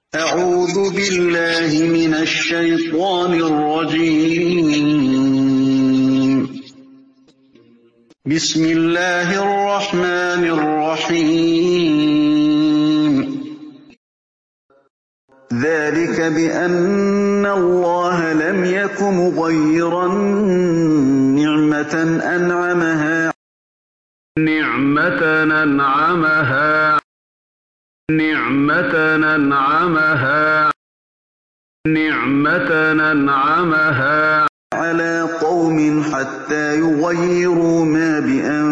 أعوذ بالله من الشيطان الرجيم. بسم الله الرحمن الرحيم. ذلك بأن الله لم يك مغيرا نعمة أنعمها على قوم حتى يغيروا ما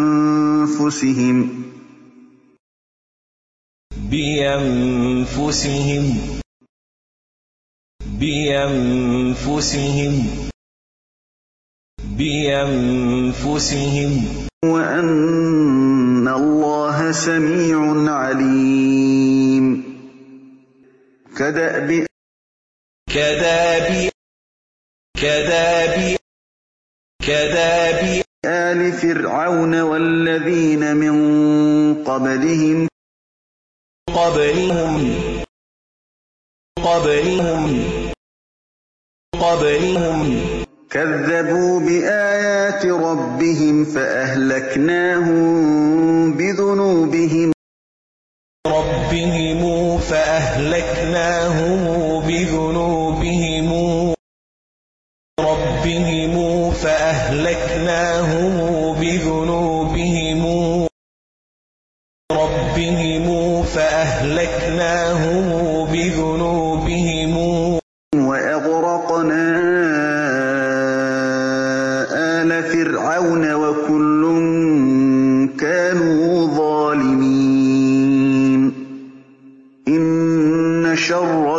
بأنفسهم وأن الله سميع عليم. كدأب آل فرعون والذين من قبلهم كذبوا بآيات ربهم فأهلكناهم بذنوبهم وأغرقنا آل فرعون وكل كانوا ظالمين. إن شر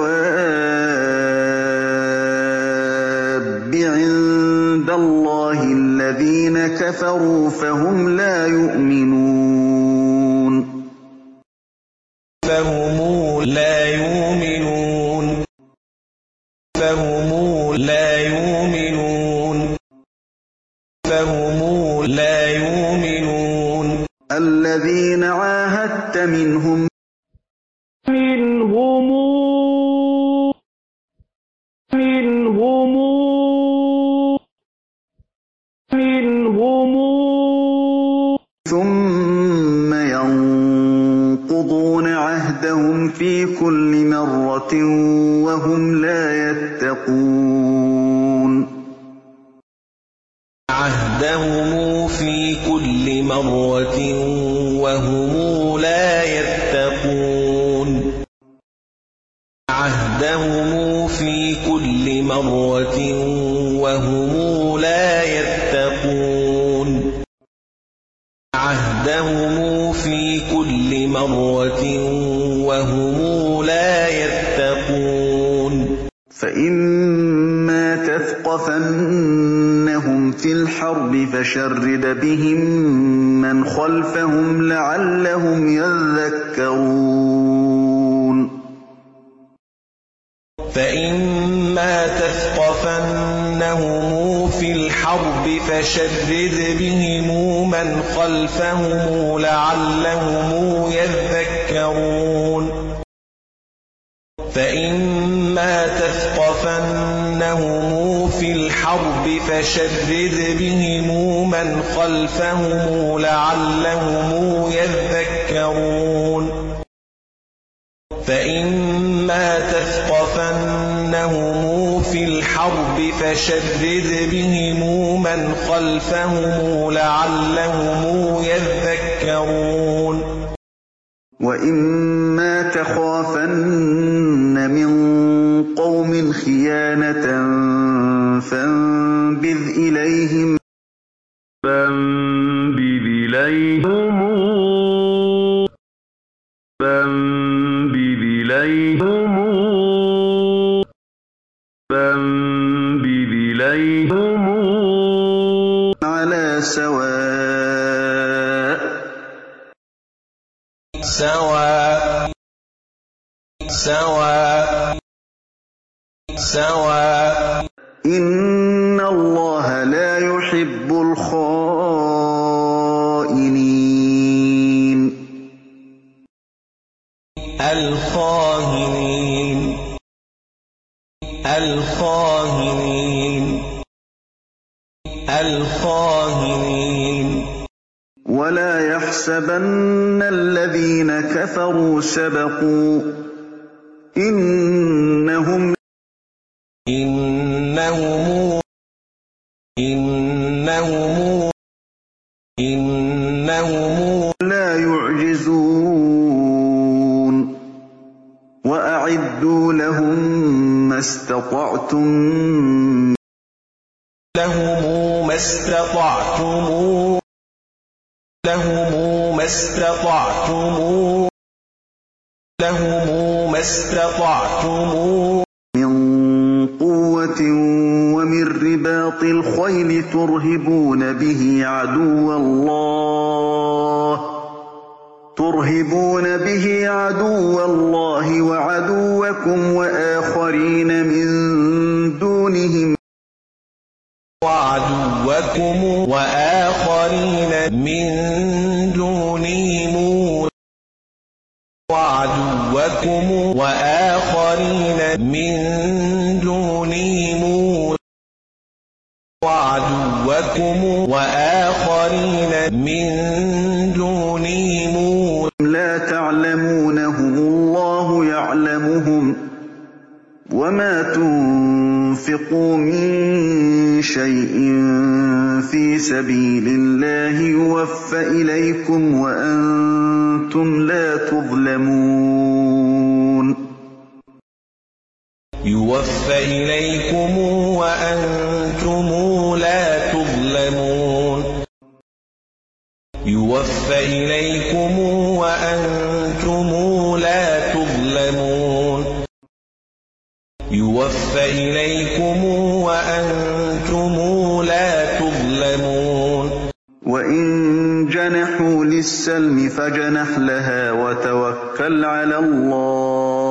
الدواب عند الله الذين كفروا فهم لا يؤمنون. الذين عاهدت منهم ثم ينقضون عهدهم في كل مرة وهم لا يتقون. فإما تثقفنهم في الحرب فشرد بهم من خلفهم لعلهم يذكرون. وإما تخافن من قوم خيانة فانبذ إليهم على سواء إن الله لا يحب الخائنين. الخاهنين ولا يحسبن الذين كفروا سبقوا إنهم لا يعجزون وأعدوا لهم ما استطعتم من قوة ومن رباط الخيل ترهبون به عدو الله وعدوكم وآخرين من دونهم لا تعلمونهم الله يعلمهم وما تنفقوا من شيء في سبيل الله يوفى إليكم وأنتم لا تظلمون وإن جنحوا للسلم فاجنح لها وتوكل على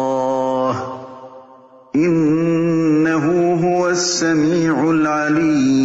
الله إنه هو السميع العليم